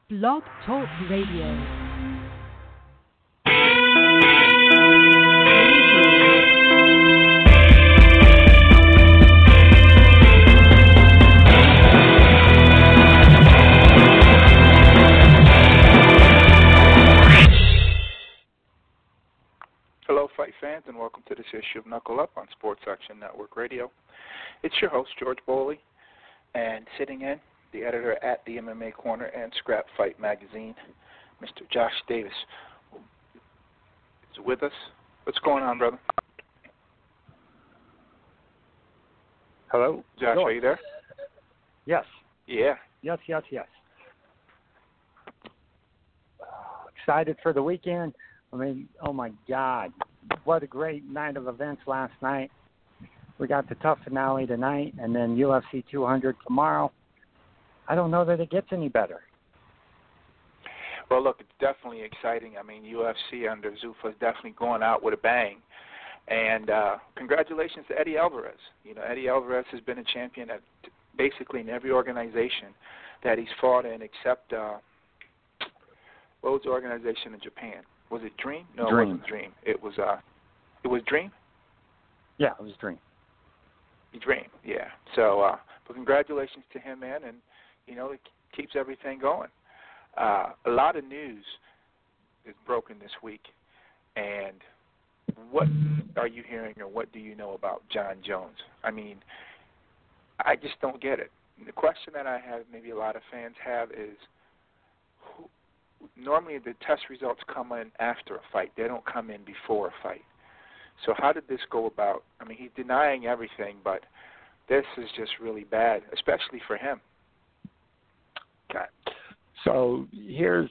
Blog Talk Radio. Hello, fight fans, and welcome to this issue of Knuckle Up on Sports Action Network Radio. It's your host, George Boley, and sitting in, the editor at the MMA Corner and Scrap Fight Magazine, Mr. Josh Davis, is with us. What's going on, brother? Hello? Josh, George. are you there? Yes. Yeah. Yes. Excited for the weekend. I mean, oh my God, what a great night of events last night. We got the tough finale tonight, and then UFC 200 tomorrow. I don't know that it gets any better. Well, look, it's definitely exciting. I mean, UFC under Zuffa is definitely going out with a bang. And congratulations to Eddie Alvarez. You know, Eddie Alvarez has been a champion at basically in every organization that he's fought in except, what was the organization in Japan? Was it Dream? No, Dream. It wasn't Dream. It was Dream? Yeah, it was Dream. Dream, yeah. So, but congratulations to him, man, and, you know, it keeps everything going. A lot of news is broken this week, and what are you hearing or what do you know about Jon Jones? I mean, I just don't get it. The question that I have, maybe a lot of fans have, is normally the test results come in after a fight. They don't come in before a fight. So how did this go about? I mean, he's denying everything, but this is just really bad, especially for him. Okay. So here's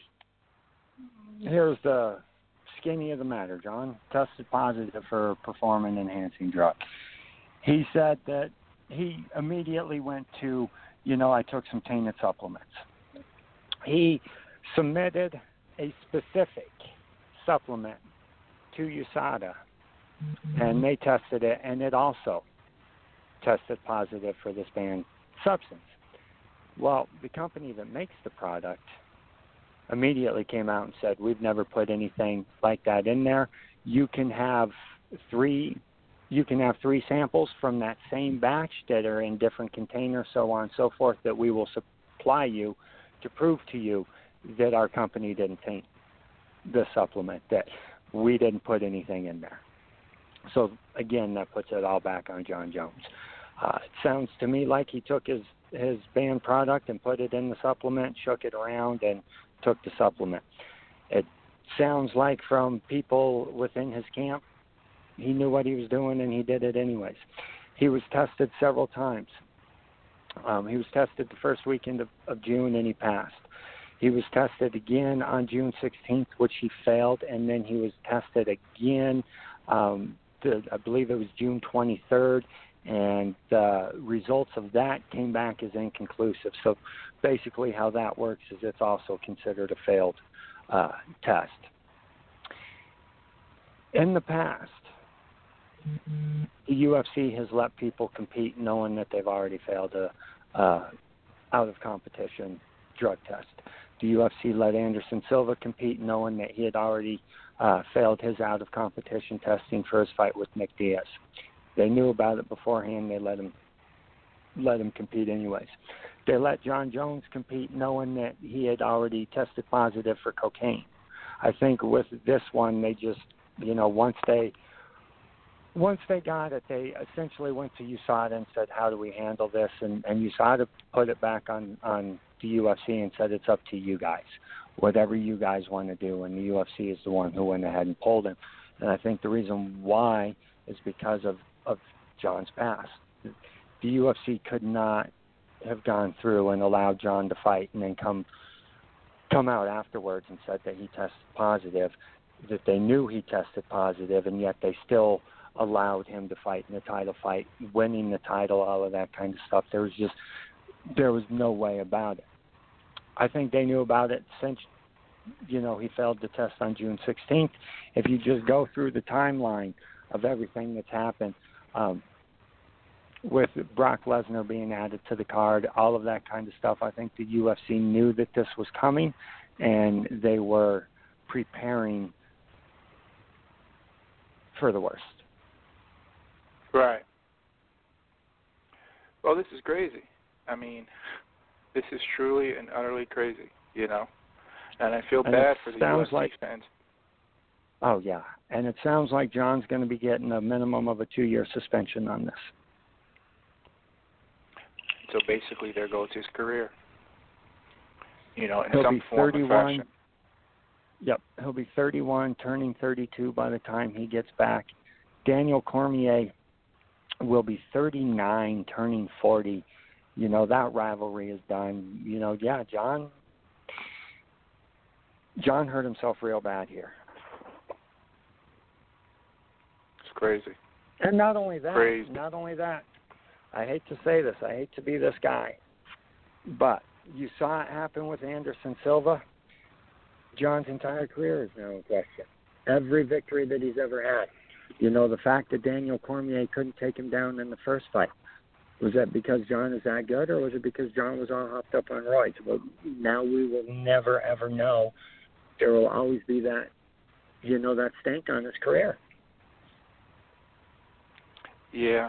the skinny of the matter. John tested positive for a performance-enhancing drug. He said that he immediately went to, I took some tainted supplements. He submitted a specific supplement to USADA, and they tested it, and it also tested positive for this banned substance. Well, the company that makes the product immediately came out and said, we've never put anything like that in there. You can have three samples from that same batch that are in different containers, so on and so forth, that we will supply you to prove to you that our company didn't taint the supplement, that we didn't put anything in there. So, again, that puts it all back on Jon Jones. It sounds to me like he took his banned product and put it in the supplement, shook it around, and took the supplement. It sounds like from people within his camp, he knew what he was doing and he did it anyways. He was tested several times. He was tested the first weekend of June, and he passed. He was tested again on June 16th, which he failed, and then he was tested again, I believe it was June 23rd, and the results of that came back as inconclusive. So basically how that works is it's also considered a failed test. In the past, the UFC has let people compete knowing that they've already failed a out-of-competition drug test. The UFC let Anderson Silva compete knowing that he had already failed his out-of-competition testing for his fight with Nick Diaz. They knew about it beforehand. They let him compete anyways. They let Jon Jones compete knowing that he had already tested positive for cocaine. I think with this one, they just, once they got it, they essentially went to USADA and said, how do we handle this? And USADA put it back on the UFC and said, it's up to you guys, whatever you guys want to do. And the UFC is the one who went ahead and pulled him. And I think the reason why is because of Jon's past. The UFC could not have gone through and allowed Jon to fight and then come out afterwards and said that he tested positive, that they knew he tested positive, and yet they still allowed him to fight in the title fight, winning the title, all of that kind of stuff. There was no way about it. I think they knew about it since, he failed the test on June 16th. If you just go through the timeline of everything that's happened, with Brock Lesnar being added to the card, all of that kind of stuff, I think the UFC knew that this was coming, and they were preparing for the worst. Right. Well, this is crazy. I mean, this is truly and utterly crazy, you know. And I feel bad for the UFC fans. Oh, yeah. And it sounds like John's going to be getting a minimum of a 2-year suspension on this. So basically there goes his career, you know, in He'll some be form 31, or fashion. Yep. He'll be 31, turning 32 by the time he gets back. Daniel Cormier will be 39, turning 40. You know, that rivalry is done. You know, yeah, John hurt himself real bad here. It's crazy. And not only that, I hate to say this, I hate to be this guy, but you saw it happen with Anderson Silva. John's entire career is now in question. Every victory that he's ever had. You know, the fact that Daniel Cormier couldn't take him down in the first fight, was that because John is that good, or was it because John was all hopped up on roids? Well, now we will never, ever know. There will always be that, you know, that stank on his career. Yeah.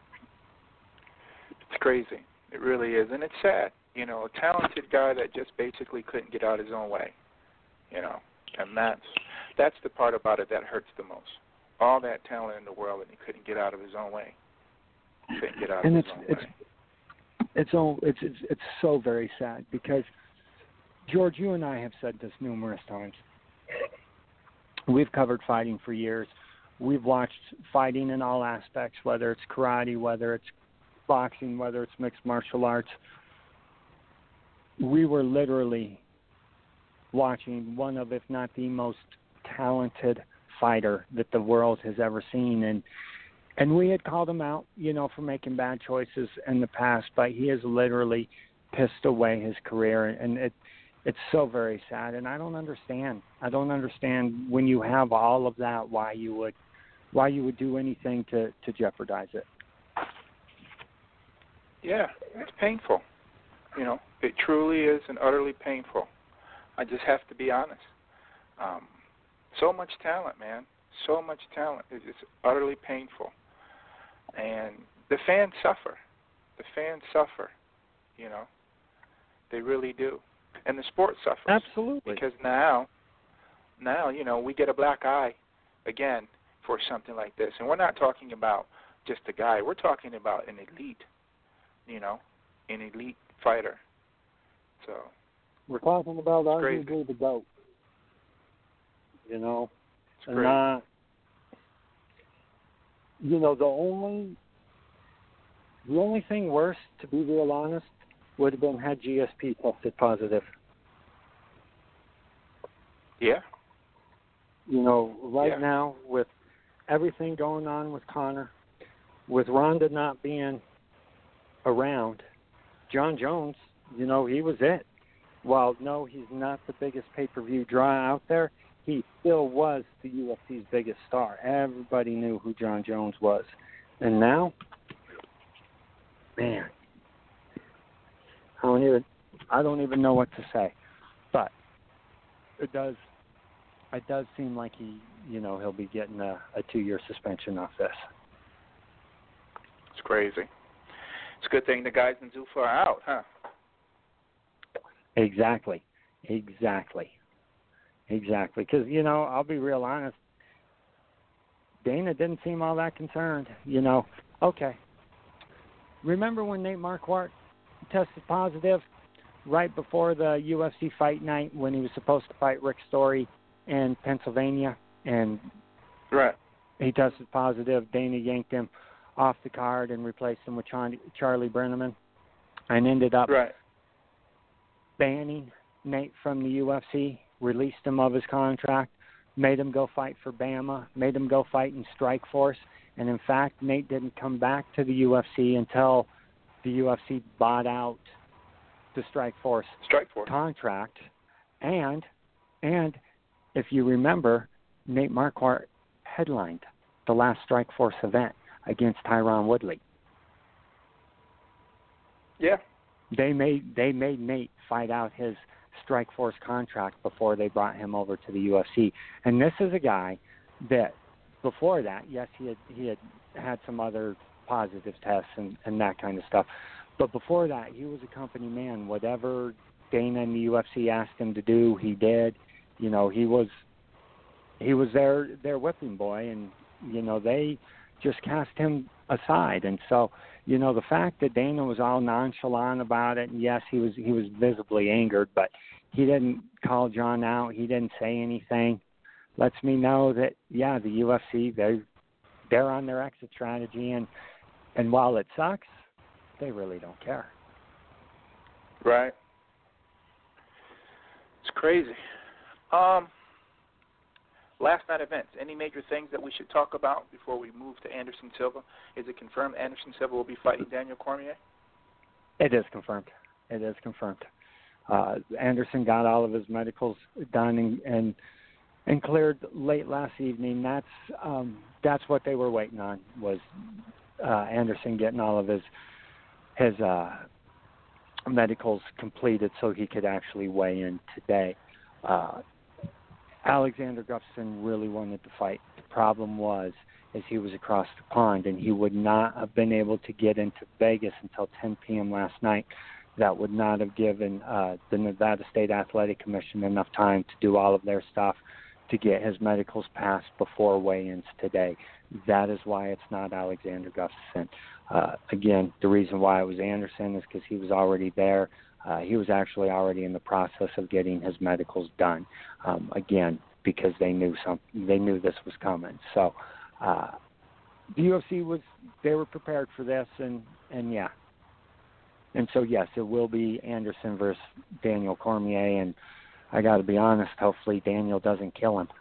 It's crazy. It really is. And it's sad. You know, a talented guy that just basically couldn't get out his own way. You know, and that's the part about it that hurts the most. All that talent in the world, and he couldn't get out of his own way. Couldn't get out of his own way. It's so very sad because, George, you and I have said this numerous times. We've covered fighting for years. We've watched fighting in all aspects, whether it's karate, whether it's boxing, whether it's mixed martial arts. We were literally watching one of, if not the most talented fighter that the world has ever seen. And we had called him out, you know, for making bad choices in the past, but he has literally pissed away his career, and it's so very sad. And I don't understand when you have all of that, why you would do anything to jeopardize it. Yeah, it's painful. You know, it truly is and utterly painful. I just have to be honest. So much talent, man. So much talent. It's just utterly painful. And the fans suffer. You know. They really do. And the sport suffers. Absolutely. Because now, you know, we get a black eye again for something like this. And we're not talking about just a guy. We're talking about an elite, you know, an elite fighter. So we're talking about arguably crazy. The GOAT. You know, it's crazy. You know, the only thing worse, to be real honest, would have been had GSP tested positive. Yeah. You know, right now, with everything going on with Conor, with Ronda not being around, John Jones, you know, he was it. While, no, he's not the biggest pay-per-view draw out there, he still was the UFC's biggest star. Everybody knew who John Jones was. And now, man, I don't even know what to say. But it does seem like he'll be getting a 2-year suspension off this. It's crazy. It's a good thing the guys in Zuffa are out, huh? Exactly. Because, you know, I'll be real honest, Dana didn't seem all that concerned. You know, okay. Remember when Nate Marquardt tested positive right before the UFC fight night when he was supposed to fight Rick Story in Pennsylvania? And right. He tested positive. Dana yanked him off the card and replaced him with Charlie Brenneman and ended up banning Nate from the UFC, released him of his contract, made him go fight for Bama, made him go fight in Strikeforce. And, in fact, Nate didn't come back to the UFC until the UFC bought out the Strikeforce contract. And if you remember, Nate Marquardt headlined the last Strikeforce event against Tyron Woodley. Yeah. They made Nate fight out his Strikeforce contract before they brought him over to the UFC. And this is a guy that before that, yes, he had some other positive tests and that kind of stuff. But before that, he was a company man. Whatever Dana and the UFC asked him to do, he did. You know, he was their whipping boy, and you know, they just cast him aside. And so, you know, the fact that Dana was all nonchalant about it, and yes, he was visibly angered, but he didn't call John out. He didn't say anything. Lets me know that, yeah, the UFC, they're on their exit strategy, and while it sucks, they really don't care. Right. It's crazy. Last night events. Any major things that we should talk about before we move to Anderson Silva? Is it confirmed Anderson Silva will be fighting Daniel Cormier? It is confirmed. Anderson got all of his medicals done and cleared late last evening. That's what they were waiting on, was Anderson getting all of his medicals completed so he could actually weigh in today. Alexander Gustafsson really wanted to fight. The problem is he was across the pond, and he would not have been able to get into Vegas until 10 p.m. last night. That would not have given the Nevada State Athletic Commission enough time to do all of their stuff to get his medicals passed before weigh-ins today. That is why it's not Alexander Gustafsson. Again, the reason why it was Anderson is because he was already there. He was actually already in the process of getting his medicals done. Again, because they knew this was coming. So the UFC they were prepared for this, and yeah. And so yes, it will be Anderson versus Daniel Cormier, and I got to be honest, hopefully Daniel doesn't kill him.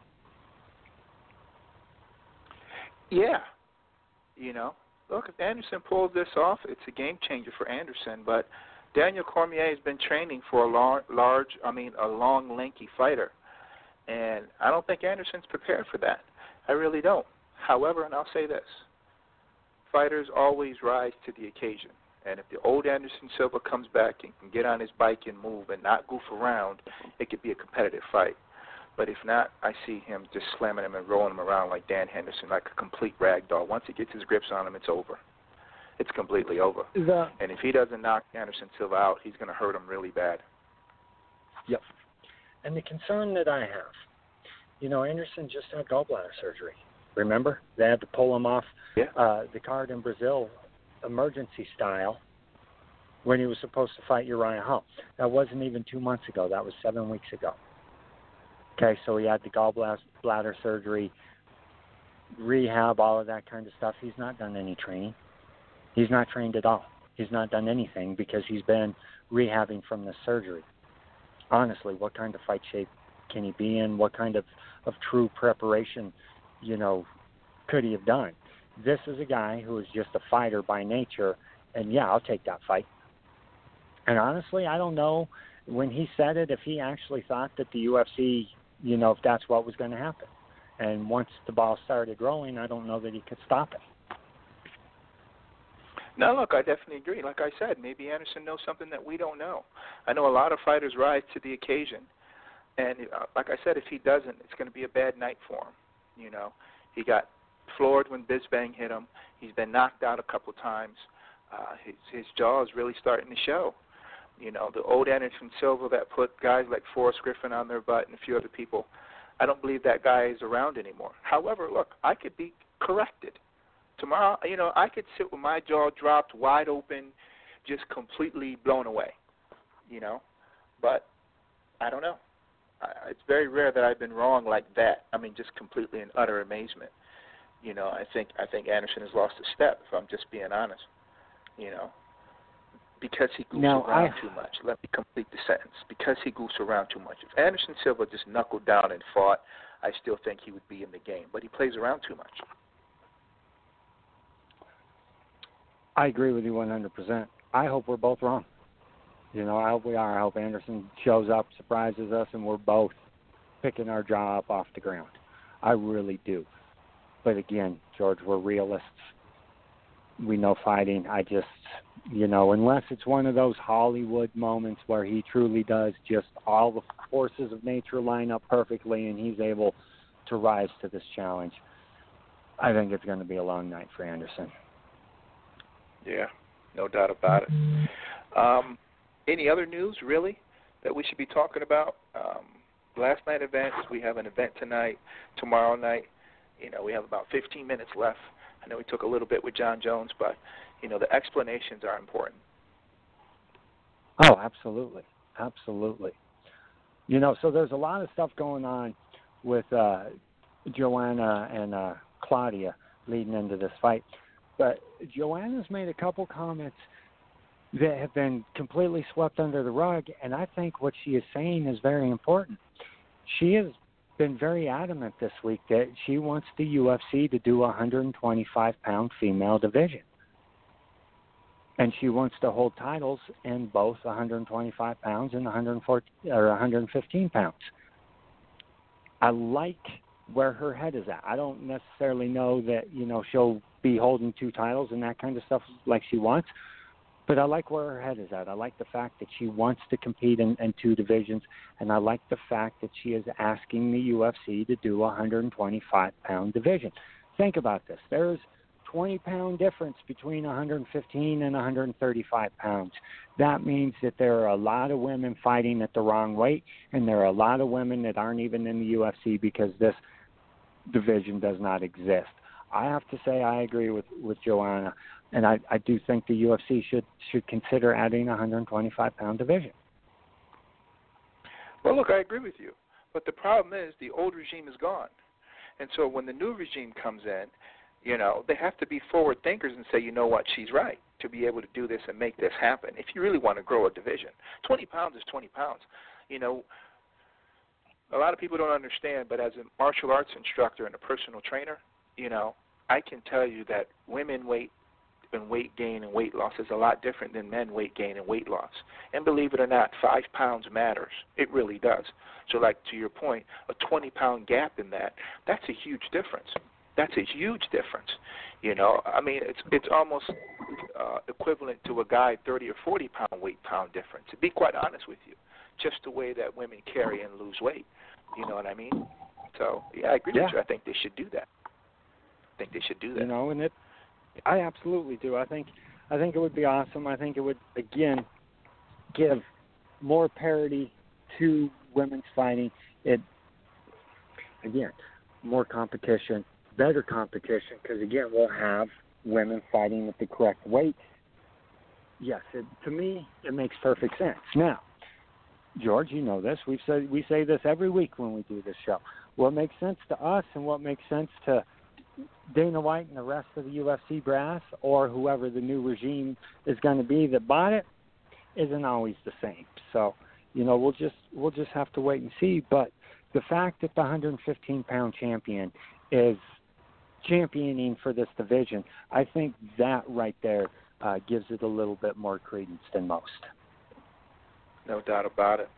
Yeah. You know, look, if Anderson pulls this off, it's a game changer for Anderson, but Daniel Cormier has been training for a long, lanky fighter. And I don't think Anderson's prepared for that. I really don't. However, and I'll say this, fighters always rise to the occasion. And if the old Anderson Silva comes back and can get on his bike and move and not goof around, it could be a competitive fight. But if not, I see him just slamming him and rolling him around like Dan Henderson, like a complete rag doll. Once he gets his grips on him, it's over. It's completely over. And if he doesn't knock Anderson Silva out, he's going to hurt him really bad. Yep. And the concern that I have, you know, Anderson just had gallbladder surgery. Remember? They had to pull him off the card in Brazil, emergency style, when he was supposed to fight Uriah Hall. That wasn't even 2 months ago. That was 7 weeks ago. Okay, so he had the gallbladder surgery, rehab, all of that kind of stuff. He's not done any training. He's not trained at all. He's not done anything because he's been rehabbing from the surgery. Honestly, what kind of fight shape can he be in? What kind of true preparation, you know, could he have done? This is a guy who is just a fighter by nature, and yeah, I'll take that fight. And honestly, I don't know when he said it if he actually thought that the UFC, you know, if that's what was going to happen. And once the ball started rolling, I don't know that he could stop it. No, look, I definitely agree. Like I said, maybe Anderson knows something that we don't know. I know a lot of fighters rise to the occasion. And like I said, if he doesn't, it's going to be a bad night for him. You know, he got floored when Bisping hit him. He's been knocked out a couple times. His jaw is really starting to show. You know, the old Anderson Silva that put guys like Forrest Griffin on their butt and a few other people, I don't believe that guy is around anymore. However, look, I could be corrected. Tomorrow, you know, I could sit with my jaw dropped, wide open, just completely blown away, you know. But I don't know. It's very rare that I've been wrong like that. I mean, just completely in utter amazement. You know, I think Anderson has lost a step, if I'm just being honest, you know, because he goofs around too much. Let me complete the sentence. Because he goofs around too much. If Anderson Silva just knuckled down and fought, I still think he would be in the game. But he plays around too much. I agree with you 100%. I hope we're both wrong. You know, I hope we are. I hope Anderson shows up, surprises us, and we're both picking our jaw up off the ground. I really do. But again, George, we're realists. we know fighting. I just, unless it's one of those Hollywood moments where he truly does just all the forces of nature line up perfectly and he's able to rise to this challenge, I think it's going to be a long night for Anderson. Yeah, no doubt about it. Any other news, really, that we should be talking about? Last night events, we have an event tonight, tomorrow night. We have about 15 minutes left. I know we took a little bit with John Jones, but, the explanations are important. Oh, absolutely. Absolutely. So there's a lot of stuff going on with Joanna and Claudia leading into this fight. But Joanna's made a couple comments that have been completely swept under the rug, and I think what she is saying is very important. She has been very adamant this week that she wants the UFC to do a 125-pound female division. And she wants to hold titles in both 125 pounds and 115 pounds. I like where her head is at. I don't necessarily know that, she'll be holding two titles and that kind of stuff like she wants, but I like where her head is at. I like the fact that she wants to compete in two divisions, and I like the fact that she is asking the UFC to do a 125-pound division. Think about this. There's 20-pound difference between 115 and 135 pounds. That means that there are a lot of women fighting at the wrong weight, and there are a lot of women that aren't even in the UFC because this division does not exist. I have to say I agree with Joanna, and I do think the UFC should consider adding a 125-pound division. Well, look, I agree with you, but the problem is the old regime is gone. And so when the new regime comes in, they have to be forward thinkers and say, you know what, she's right, to be able to do this and make this happen. If you really want to grow a division, 20 pounds is 20 pounds. A lot of people don't understand, but as a martial arts instructor and a personal trainer, I can tell you that women weight and weight gain and weight loss is a lot different than men weight gain and weight loss. And believe it or not, 5 pounds matters. It really does. So like to your point, a 20-pound gap in that's a huge difference. That's a huge difference. It's almost equivalent to a guy 30 or 40-pound weight-pound difference. To be quite honest with you, just the way that women carry and lose weight. You know what I mean? So, yeah, I agree with you. I think they should do that. And I absolutely do. I think it would be awesome. I think it would, again, give more parity to women's fighting. More competition, better competition, because, again, we'll have women fighting at the correct weight. Yes, to me, it makes perfect sense. Now, George, you know this. We say this every week when we do this show. What makes sense to us and what makes sense to Dana White and the rest of the UFC brass, or whoever the new regime is going to be that bought it, isn't always the same. So, we'll just have to wait and see. But the fact that the 115-pound champion is championing for this division, I think that right there gives it a little bit more credence than most. No doubt about it.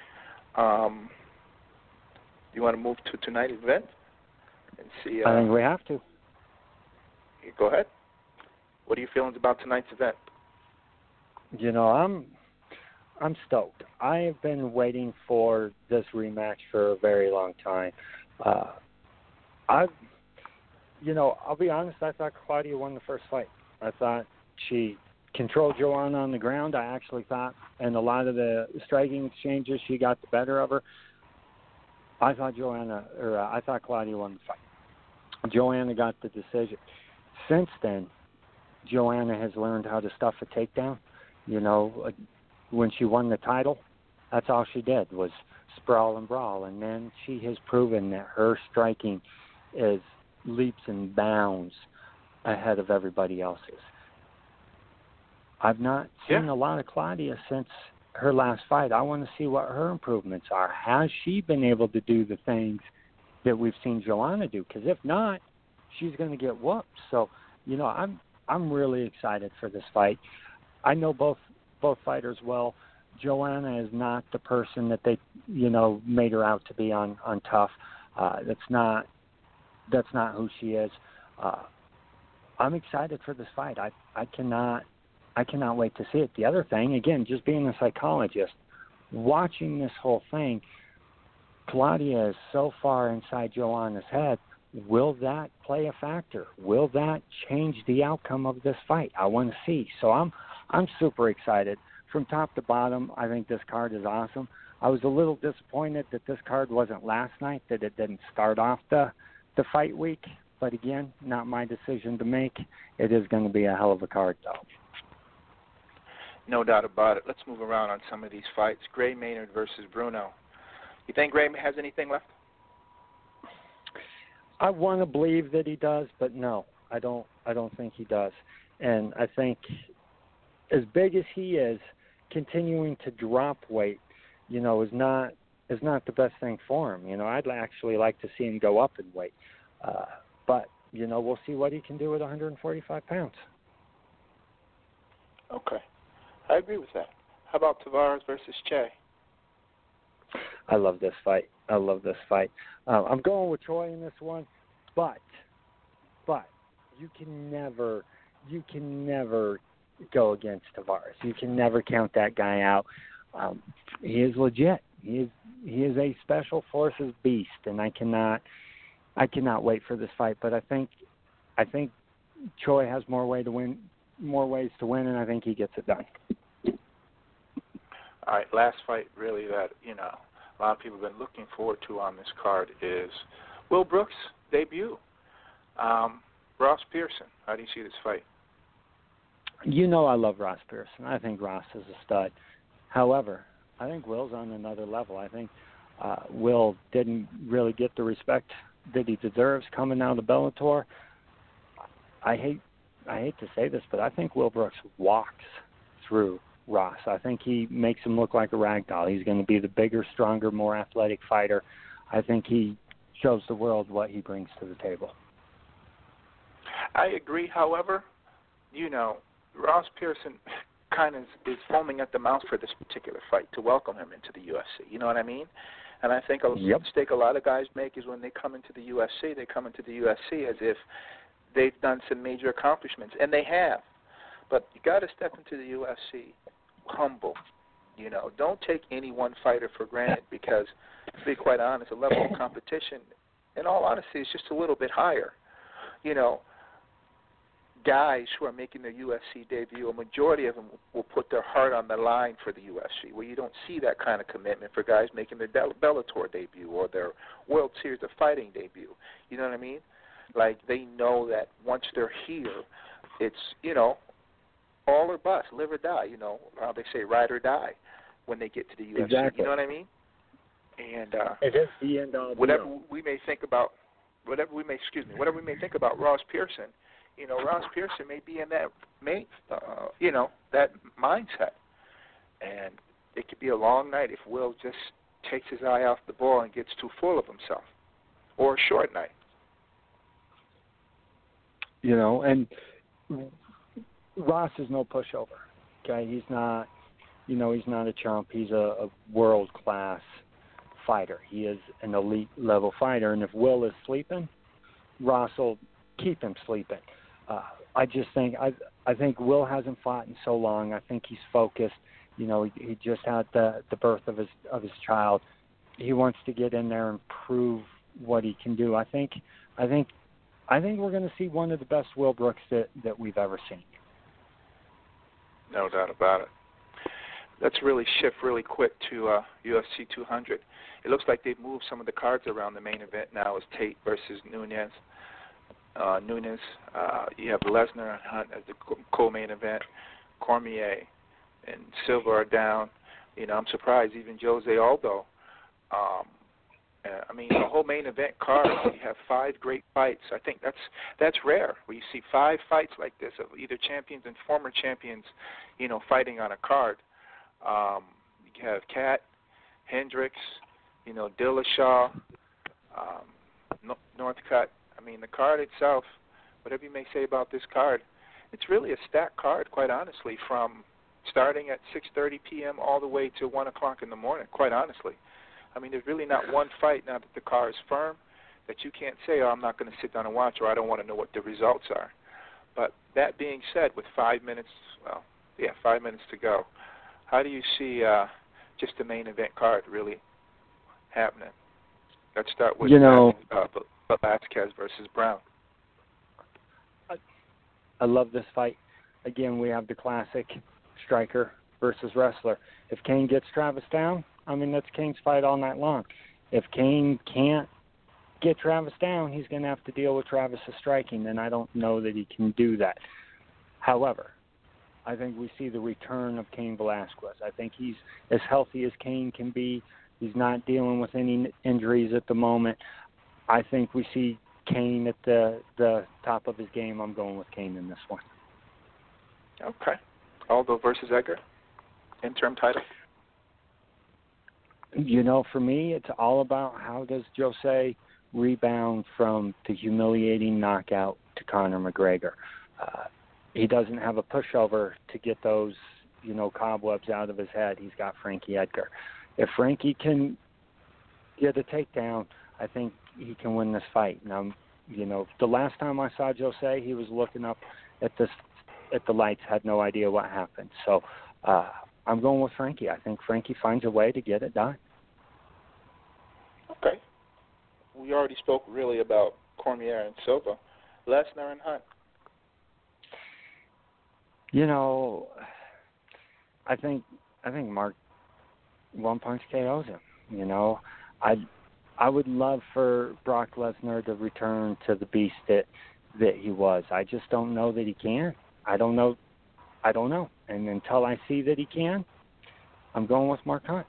You want to move to tonight's event and see? I think we have to. Go ahead. What are your feelings about tonight's event? I'm stoked. I have been waiting for this rematch for a very long time. I'll be honest, I thought Claudia won the first fight. I thought she controlled Joanna on the ground. I actually thought in a lot of the striking exchanges she got the better of her. I thought Claudia won the fight. Joanna got the decision. Since then, Joanna has learned how to stuff a takedown. When she won the title, that's all she did was sprawl and brawl. And then she has proven that her striking is leaps and bounds ahead of everybody else's. I've not seen a lot of Claudia since her last fight. I want to see what her improvements are. Has she been able to do the things that we've seen Joanna do? Because if not, she's going to get whooped. So, I'm really excited for this fight. I know both fighters well. Joanna is not the person that they, made her out to be on Tough. That's not who she is. I'm excited for this fight. I cannot wait to see it. The other thing, again, just being a psychologist, watching this whole thing, Claudia is so far inside Joanna's head. Will that play a factor? Will that change the outcome of this fight? I want to see. So I'm super excited. From top to bottom, I think this card is awesome. I was a little disappointed that this card wasn't last night, that it didn't start off the fight week. But again, not my decision to make. It is going to be a hell of a card, though. No doubt about it. Let's move around on some of these fights. Gray Maynard versus Bruno. You think Gray has anything left? I want to believe that he does, but no, I don't think he does. And I think as big as he is, continuing to drop weight, is not the best thing for him. I'd actually like to see him go up in weight. But, we'll see what he can do with 145 pounds. Okay. I agree with that. How about Tavares versus Che? I love this fight. I'm going with Choi in this one, but you can never go against Tavares. You can never count that guy out. He is legit. He is a special forces beast, and I cannot wait for this fight. But I think Choi has more ways to win, and I think he gets it done. All right, last fight really that a lot of people have been looking forward to on this card is Will Brooks' debut. Ross Pearson, how do you see this fight? I love Ross Pearson. I think Ross is a stud. However, I think Will's on another level. I think Will didn't really get the respect that he deserves coming out of Bellator. I hate to say this, but I think Will Brooks walks through Ross. I think he makes him look like a rag doll. He's going to be the bigger, stronger, more athletic fighter. I think he shows the world what he brings to the table. I agree. However, Ross Pearson kind of is foaming at the mouth for this particular fight to welcome him into the UFC. You know what I mean? And I think a mistake a lot of guys make is when they come into the UFC, they come into the UFC as if they've done some major accomplishments, and they have. But you got to step into the UFC humble. Don't take any one fighter for granted because, to be quite honest, the level of competition, in all honesty, is just a little bit higher. Guys who are making their UFC debut, a majority of them will put their heart on the line for the UFC, where you don't see that kind of commitment for guys making their Bellator debut or their World Series of Fighting debut. You know what I mean? Like, they know that once they're here, it's, all or bust, live or die, how they say ride or die when they get to the UFC. Exactly. You know what I mean? And it is the end all. Whatever we may think about Ross Pearson, Ross Pearson may be in that that mindset, and it could be a long night if Will just takes his eye off the ball and gets too full of himself, or a short night. And Ross is no pushover. Okay, he's not. He's not a chump. He's a world-class fighter. He is an elite-level fighter, and if Will is sleeping, Ross will keep him sleeping. I just think I think Will hasn't fought in so long. I think he's focused. He just had the birth of his child. He wants to get in there and prove what he can do. I think we're going to see one of the best Will Brooks that we've ever seen. No doubt about it. Let's really shift really quick to UFC 200. It looks like they've moved some of the cards around. The main event now is Tate versus Nunes. You have Lesnar and Hunt as the co-main event. Cormier and Silva are down. I'm surprised even Jose Aldo. The whole main event card, you have 5 great fights. I think that's rare, where you see 5 fights like this of either champions and former champions, fighting on a card. You have Cat, Hendricks, Dillashaw, Northcutt. The card itself, whatever you may say about this card, it's really a stacked card, quite honestly, from starting at 6:30 p.m. all the way to 1 o'clock in the morning, quite honestly. There's really not one fight now that the card is firm that you can't say, I'm not going to sit down and watch, or I don't want to know what the results are. But that being said, with 5 minutes, 5 minutes to go, how do you see just the main event card really happening? Let's start with Velasquez versus Brown. I love this fight. Again, we have the classic striker versus wrestler. If Cain gets Travis down, I mean, that's Cain's fight all night long. If Cain can't get Travis down, he's going to have to deal with Travis' striking, and I don't know that he can do that. However, I think we see the return of Cain Velasquez. I think he's as healthy as Cain can be. He's not dealing with any injuries at the moment. I think we see Cain at the top of his game. I'm going with Cain in this one. Okay. Aldo versus Edgar, interim title. For me, it's all about how does Jose rebound from the humiliating knockout to Conor McGregor. He doesn't have a pushover to get those, cobwebs out of his head. He's got Frankie Edgar. If Frankie can get a takedown, I think he can win this fight. Now, the last time I saw Jose, he was looking up at the lights, had no idea what happened. So I'm going with Frankie. I think Frankie finds a way to get it done. Okay. We already spoke really about Cormier and Silva. Lesnar and Hunt. I think Mark one-punch KOs him. I would love for Brock Lesnar to return to the beast that he was. I just don't know that he can. I don't know. And until I see that he can, I'm going with Mark Hunt.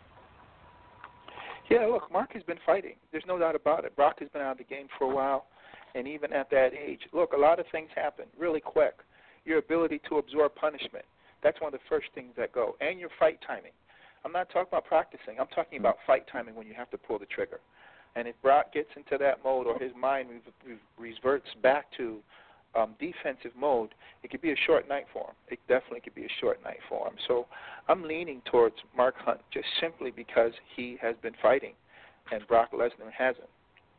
Yeah, look, Mark has been fighting. There's no doubt about it. Brock has been out of the game for a while, and even at that age, look, a lot of things happen really quick. Your ability to absorb punishment, that's one of the first things that go, and your fight timing. I'm not talking about practicing. I'm talking about fight timing when you have to pull the trigger. And if Brock gets into that mode or his mind reverts back to defensive mode, it could be a short night for him. It definitely could be a short night for him. So I'm leaning towards Mark Hunt just simply because he has been fighting and Brock Lesnar hasn't.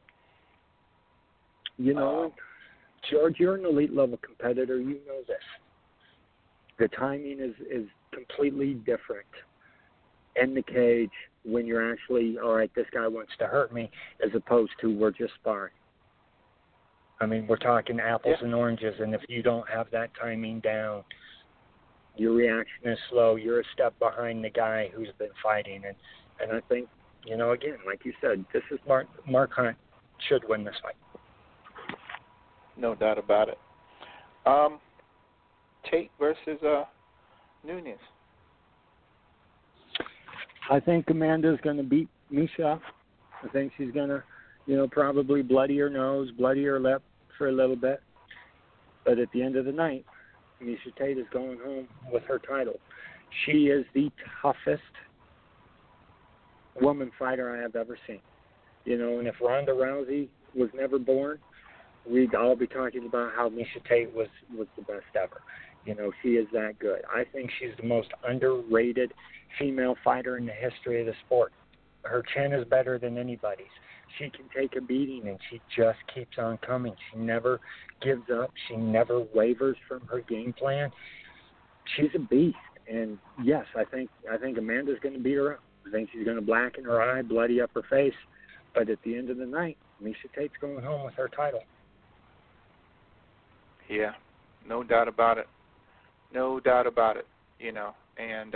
George, you're an elite level competitor. You know this. The timing is completely different in the cage when you're actually, all right, this guy wants to hurt me, as opposed to we're just sparring. I mean, we're talking apples and oranges, and if you don't have that timing down, your reaction is slow. You're a step behind the guy who's been fighting. And I think, again, like you said, this is Mark Hunt should win this fight. No doubt about it. Tate versus Nunes. I think Amanda's going to beat Misha. I think she's going to, probably bloody her nose, bloody her lip for a little bit. But at the end of the night, Misha Tate is going home with her title. She is the toughest woman fighter I have ever seen. And if Ronda Rousey was never born, we'd all be talking about how Misha Tate was the best ever. She is that good. I think she's the most underrated female fighter in the history of the sport. Her chin is better than anybody's. She can take a beating, and she just keeps on coming. She never gives up. She never wavers from her game plan. She's a beast. And, yes, I think Amanda's going to beat her up. I think she's going to blacken her eye, bloody up her face. But at the end of the night, Misha Tate's going home with her title. Yeah, no doubt about it. No doubt about it, And,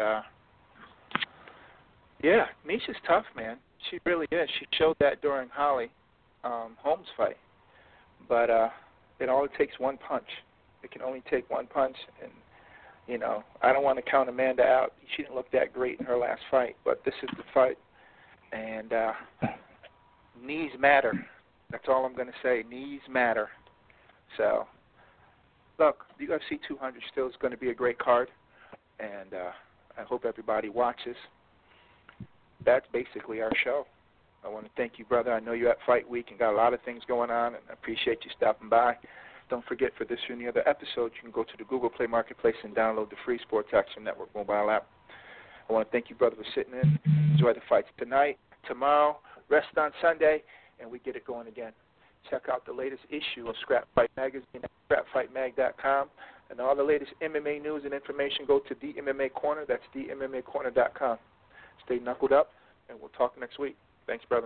Misha's tough, man. She really is. She showed that during Holly Holmes' fight. But it only takes one punch. It can only take one punch. And, I don't want to count Amanda out. She didn't look that great in her last fight. But this is the fight. And knees matter. That's all I'm going to say. Knees matter. So, look, UFC 200 still is going to be a great card. And I hope everybody watches. That's basically our show. I want to thank you, brother. I know you're at Fight Week and got a lot of things going on, and I appreciate you stopping by. Don't forget, for this or any other episode, you can go to the Google Play Marketplace and download the free Sports Action Network mobile app. I want to thank you, brother, for sitting in. Enjoy the fights tonight, tomorrow, rest on Sunday, and we get it going again. check out the latest issue of Scrap Fight Magazine at scrapfightmag.com. And all the latest MMA news and information, go to The MMA Corner. That's TheMMAcorner.com. Stay knuckled up, and we'll talk next week. Thanks, brother.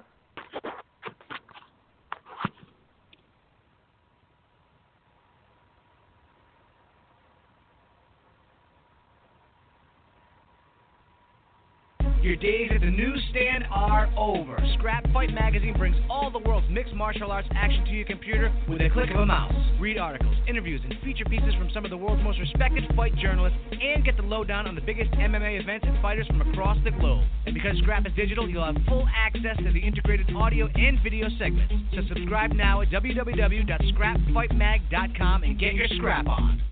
Your days at the newsstand are over. Scrap Fight Magazine brings all the world's mixed martial arts action to your computer with a click of a mouse. Read articles, interviews, and feature pieces from some of the world's most respected fight journalists, and get the lowdown on the biggest MMA events and fighters from across the globe. And because Scrap is digital, you'll have full access to the integrated audio and video segments. So subscribe now at www.scrapfightmag.com and get your scrap on.